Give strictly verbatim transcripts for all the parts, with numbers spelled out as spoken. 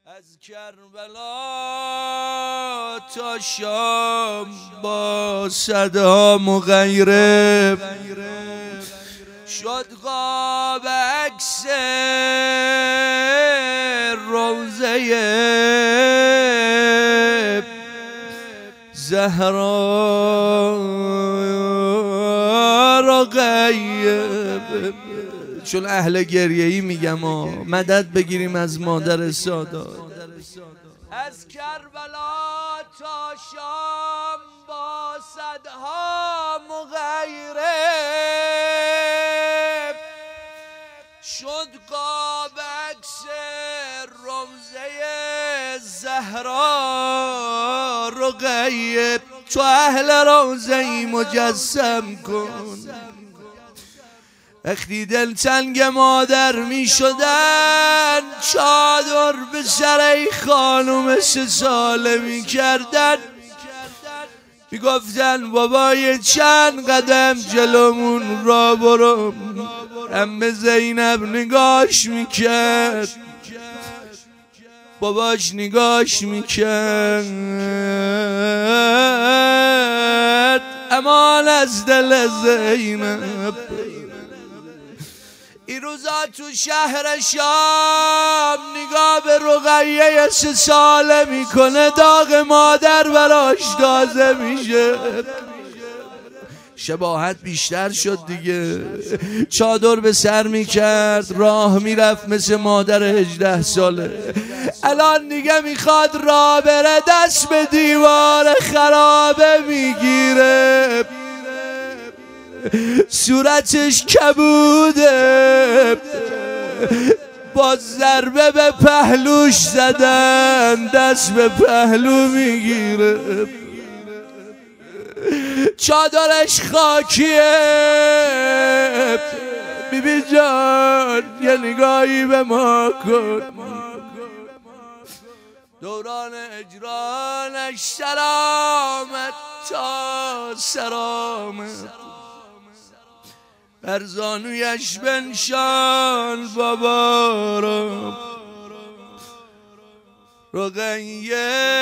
از کربلا تا شام با صدام و غیره شد قاب عکس روزه زهرا رقیه. چون اهل گریه‌ای میگم ها، مدد بگیریم از مادر سادات. از کربلا تا شام با صدها مغیره شد قاب عکس روزه زهرا رقیه. تو اهل روزه مجسم کن وقتی دل تنگ مادر می شدن چادر به سر ای خانوم سه ساله می کردن، می گفتن بابای چند قدم جلومون را برو. عمه زینب نگاش می کرد، باباش نگاش می کرد، امان از دل زینب. این روزا تو شهر شام نگاه به رقیه سه ساله میکنه، داغ مادر براش تازه میشه. شباهت بیشتر شد دیگه. چادر به سر میکرد، راه میرفت مثل مادر هجده ساله. الان دیگه میخواد راه بره دست به دیوار خرابه میگیره، صورتش کبوده، با ضربه به پهلوش زدن دست به پهلو میگیره، چادرش خاکیه. بی بی جان یه نگاهی به ما کن، دوران اجرانش سلامت تا سرامت، بر زانویش بنشان بابا رو. رقیه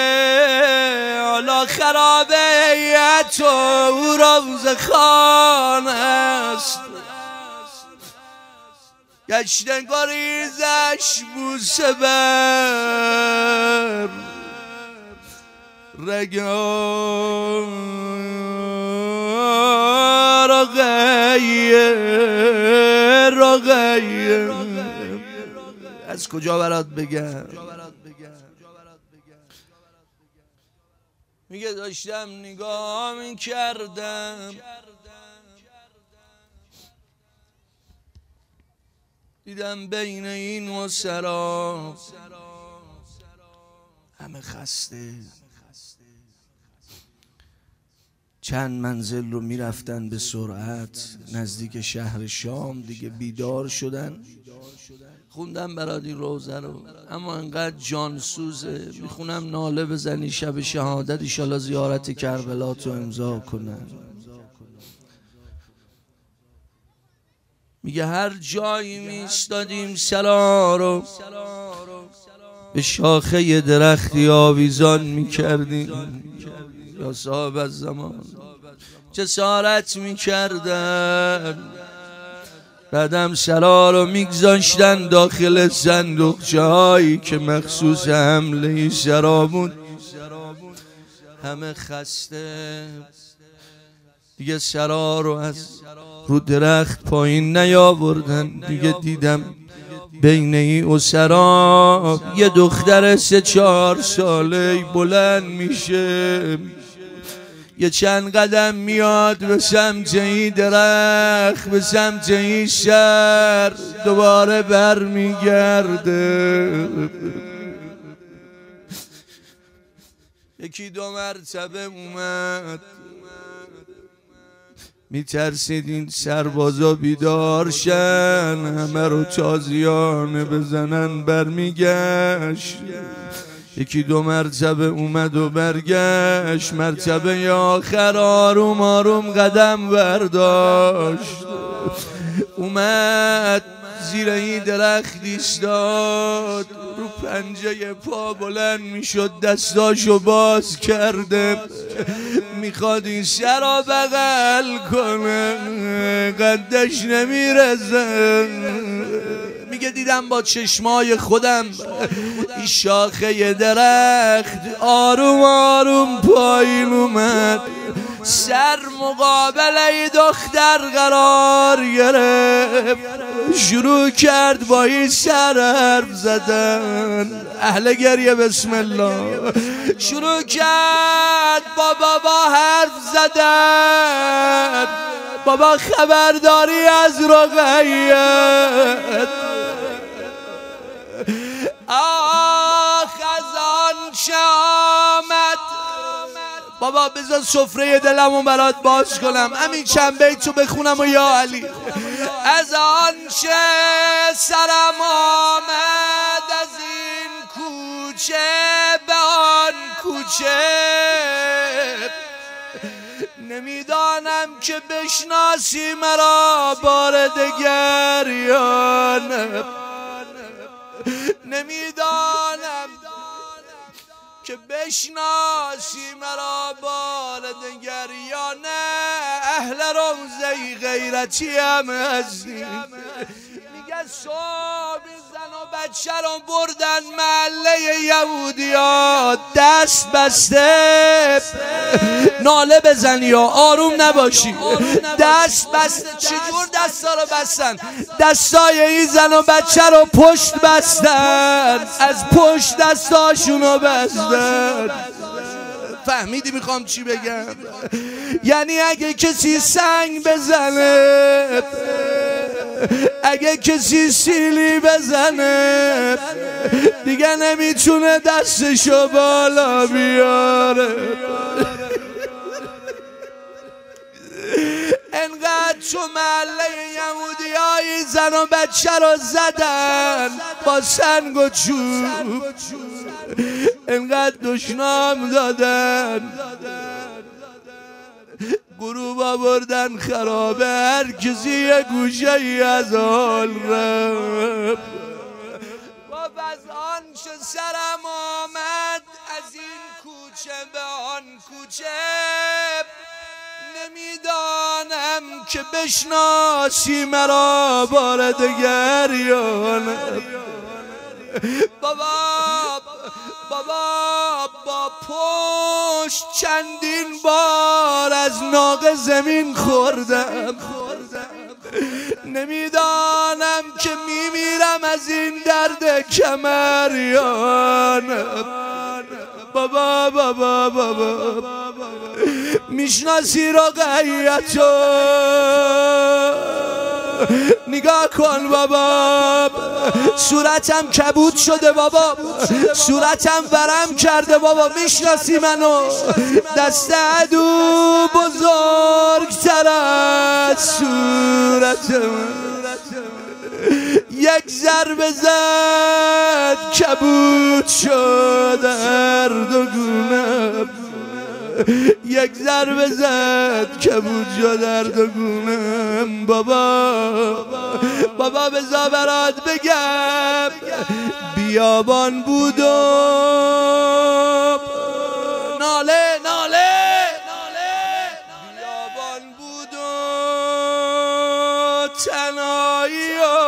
حالا خرابه تو او روز خان است، گشت گریزش بوسه بر رگان. رقیه رقیه از کجا برات بگم؟ میگه داشتم نگاه میکردم دیدم بین این و سرا همه خسته، چند منزل رو میرفتن به سرعت نزدیک شهر شام دیگه بیدار شدن. خوندم برات این روزه رو، اما انقدر جانسوزه میخونم ناله بزنی شب شهادت ایشالا زیارت کربلا تو امضا کنن. میگه هر جایی میستادیم سرا رو به شاخه درختی آویزان میکردیم، یا صاحب از زمان جسارت میکردن، بعدم سرا رو میگذاشتن داخل صندوقچه هایی که مخصوص حمله سرا بود. همه خسته دیگه سرا رو از رو درخت پایین نیاوردن دیگه. دیدم بین ای و سرا یه دختر سه چهار ساله بلند میشه، یه چند قدم میاد به سمت این درخت، به سمت این شهر، دوباره بر میگرده. یکی دو مرتبه اومد، میترسید این سربازا بیدار شن همه رو تازیانه بزنن. برمیگشت یکی دو مرتبه اومد و برگشت، مرتبه آخر آروم آروم قدم برداشت، اومد زیر این درخت ایستاد، رو پنجه پا بلند میشد دستاشو باز کرده میخواد این سر بغل کنه قدش نمیرزه. میگه دیدم با چشمای خودم این شاخه درخت آروم آروم پایین اومد، سر مقابل دختر قرار گرفت، شروع کرد با این سر حرف زدن. اهل گریه بسم الله. شروع کرد با بابا حرف زدن، بابا خبرداری از رقیت، آخ از آن چه آمد. بابا بذار سفره دلمو برات باز کنم، همین چند بیتو بخونم و یا علی. از آن چه سرم آمد از این کوچه به آن کوچه، نمیدانم که بشناسی مرا بار دگر یا نه، نمیدانم که بشناسی مرا بار دگر یا نه. اهل روزه غیرتی هم هستی. میگه صبح زن و بچه رو بردن محله یهودیا، دست بسته ناله بزنی یا آروم نباشی، دست بسته. چجور دستا رو بستن؟ دستای این زن و بچه رو پشت بستن، از پشت دستاشون رو بستن. فهمیدی میخوام چی بگم؟ یعنی اگه کسی سنگ بزنه، اگه کسی سیلی بزنه، دیگه نمیتونه دستشو بالا بیاره. انقدر تو محله یهودی های زن و بچه رو زدن با سنگ و چوب، انقدر دشنام دادن، گروه آوردن خرابه، هر کسی یه گوشه ای از حال رفت. گفت از آن چه سرم آمد از این کوچه به آن کوچه، نمیدانم که بشناسی مرا بار دگر یا نه. بابا بابا با پشت چندین بار از ناقه زمین خوردم، نمیدانم که میمیرم از این درد کمر یا نه. بابا بابا بابا میشناسی رقیتو؟ نگاه کن بابا، صورتم کبود شده بابا، صورتم ورم کرده بابا، میشناسی منو؟ دست عدو بزرگتر از صورت من، یک ضربه زد کبود شد هر دو گونم، یک ضربه زد کبود شد هر دو گونم. بابا بابا بذار برات بگم، بیابان بود و ناله ناله، بیابان بود و تنهایی و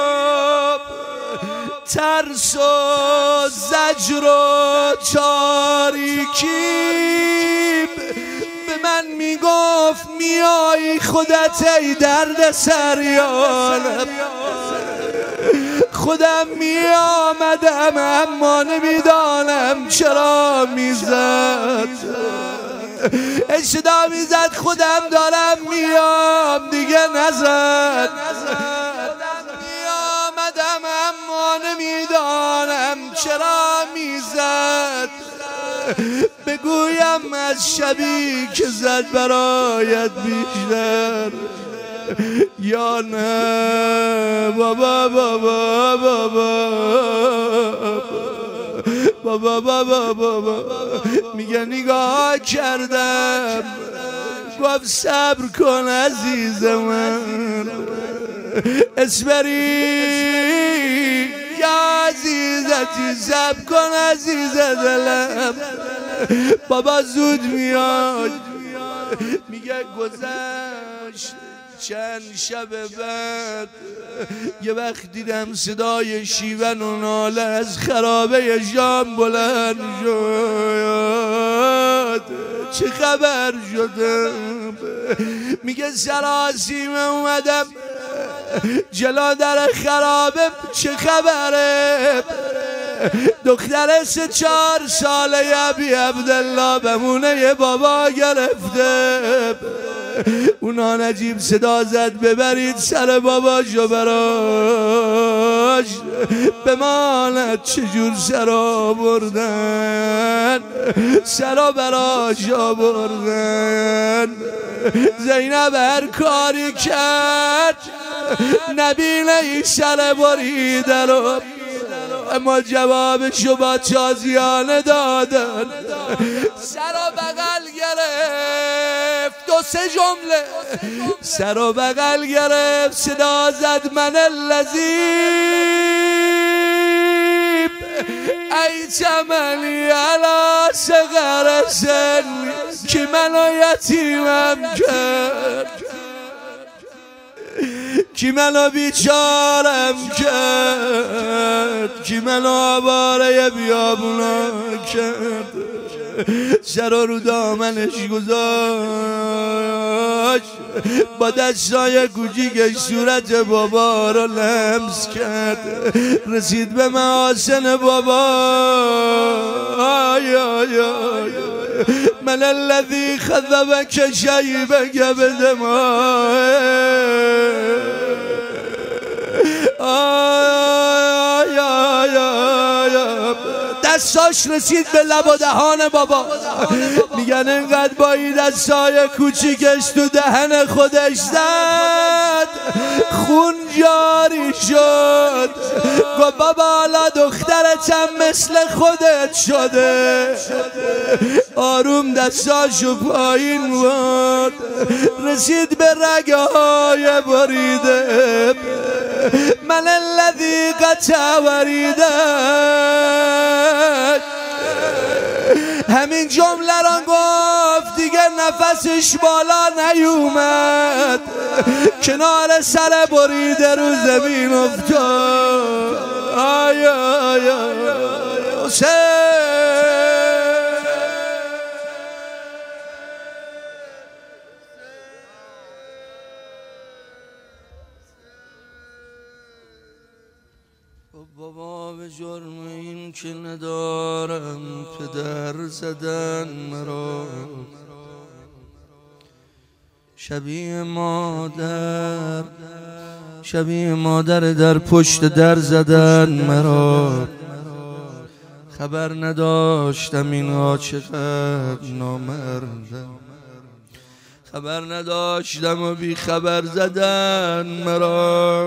ترس و زجر و تاریکی، به من میگفت میای خودت ای درد سریان. خودم میامدم اما نمیدانم چرا میزد، صدا میزد خودم دارم میام دیگه نزد. میامدم اما نمیدانم چرا میزد، بگویم از شبی که زد برایت بیشتر یا نه. بابا بابا بابا بابا بابا بابا میگه نگاه کردم، گفت صبر کن عزیز من، اسبری یا عزیزتی سب کن عزیز دلم بابا زود میاد. میگه گذشت چند شب بعد یه وقت دیدم صدای شیون و ناله از خرابه شام بلند شد. چه خبر شدم؟ میگه سراسیمه اومدم جلا در خرابه. چه خبره؟ دختر سه چهار ساله ابی عبدالله بمونه یه بابا گرفته. اونا نجیب صدا زد ببرید سر باباشو براش بماند. چجور سر آوردن سر براش آوردن. زینب هر کاری کرد نبینه این سر بریده رو، اما جوابشو با تازیانه دادن. سر و بغل گرفت دو سه جمله سر و بغل گرفت صدا زد من اللذیب ای تمنی علا صغر سنی که منو یتیمم کرد، کی منو بیچارم کرد، کی منو آواره بیابونا کرد. سر رو دامنش گذاشت با دستای کوچیکش صورت بابا رو لمس کرد. رسید به محاسن بابا. آی آی آی من الذی خذبک شیبک بدمائه. آی آی آی دستاش رسید به لب و دهان بابا. میگن انقدر با این دستای کوچیکش تو دهن خودش زد خون جاری شد. گفت بابا حالا دخترتم مثل خودت شده. آروم دستاشو پایین بود رسید به رگه های بریده. من الذی قطع وریده. همین جمله را گفت دیگه نفسش بالا نیومد. کنار سر بریده رو زمین افتاد. آی آی آی حسین بابا به جرم این که ندارم پدر زدن مرا، شبیه مادر شبیه مادر در پشت در زدن مرا. خبر نداشتم اینها چقدر نامردن، خبر نداشتم و بی خبر زدن مرا.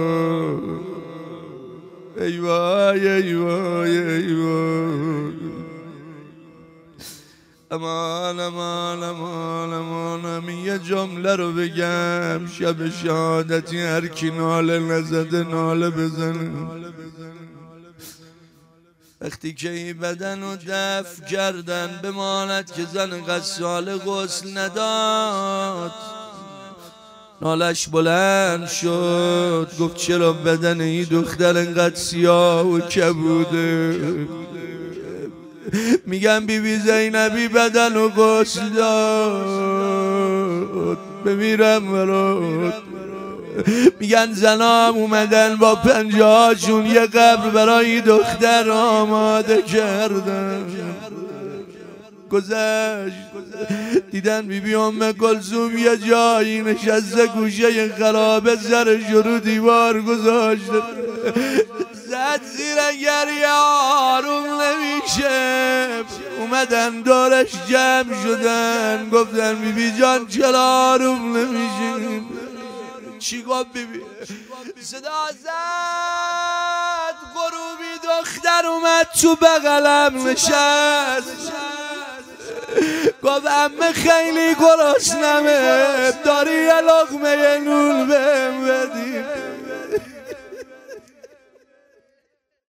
ای وای ای وای ای وای امان امان امان امان. یه جمله رو بگم شب شهادتی هر کی ناله نزده ناله بزنه. وقتی که این بدن رو دفن کردن بماند که زن غسال غسل نداد. نالش بلند شد گفت چرا بدن این دختر انقدر سیاه و کبوده. میگم بی بی زینبی بدن و غسل داد بمیرم برات. میگن زنام اومدن با پنجه هاشون یه قبر برای دختر آماده کردن. گذشت دیدن بی بی ام کلثوم یه جایی نشسته گوشه خرابه سرش رو دیوار گذاشته زد زیر گریه آروم نمیشه. اومدن دورش جمع شدن گفتن بی بی جان چرا آروم نمیشه؟ چی گفت بی بی؟ صدا زد غروبی دختر اومد تو بغلم نشست. گفت عمه خیلی گرسنمه داری یه لقمه نون بهم بدی؟